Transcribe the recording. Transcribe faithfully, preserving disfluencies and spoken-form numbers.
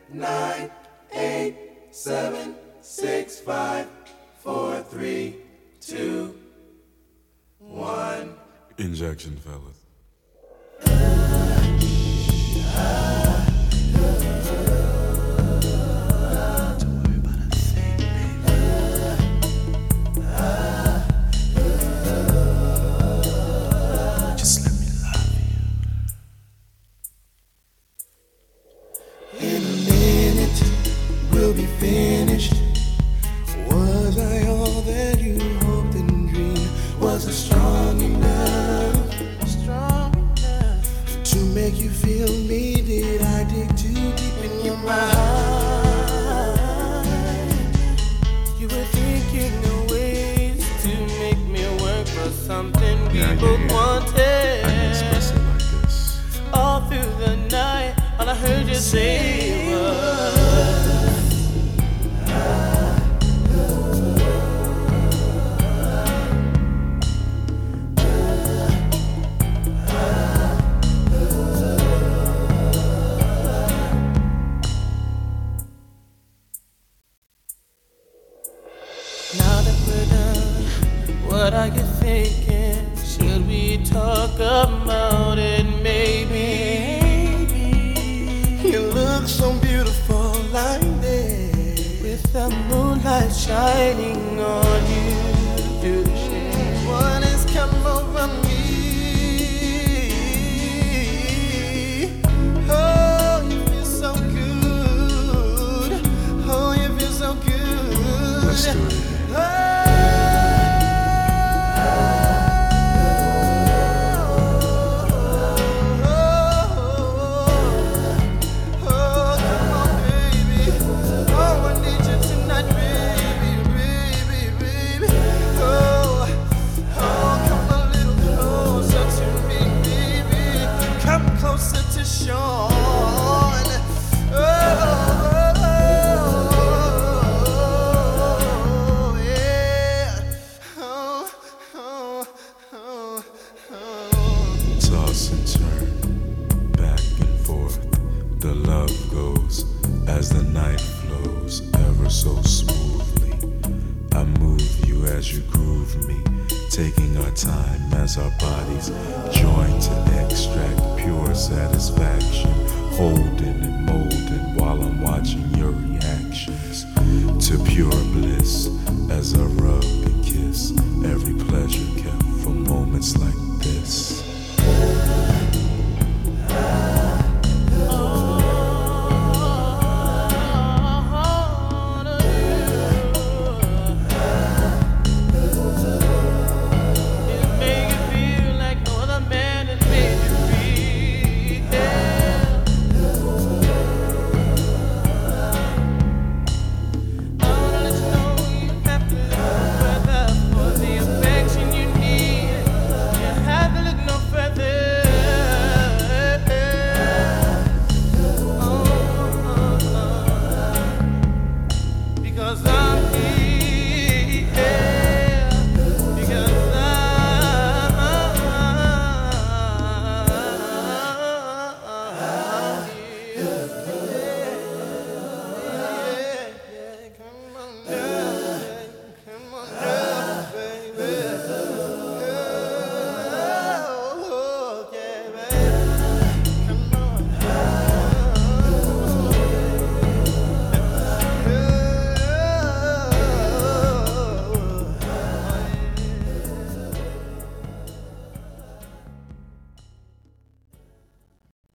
nine, eight, seven, six, five, four, three, two, one. Injection, fellas. Will be finished. Was I all that you hoped and dreamed? Was I strong enough, strong enough to make you feel me? Did I dig too deep in your mind? You were thinking of ways to make me work for something we yeah, both yeah, yeah. wanted. I can express it like this. All through the night, all I heard you say was, now that we're done, what are you thinking? Should we talk about it maybe? You look so beautiful lying there with the moonlight shining on you through the shade. What has come over me? Oh, you feel so good. Oh, you feel so good. Let's do it. Toss and turn, back and forth. The love goes as the night flows ever so smoothly. I move you as you groove me, taking our time as our bodies join to extract pure satisfaction, holding and molding.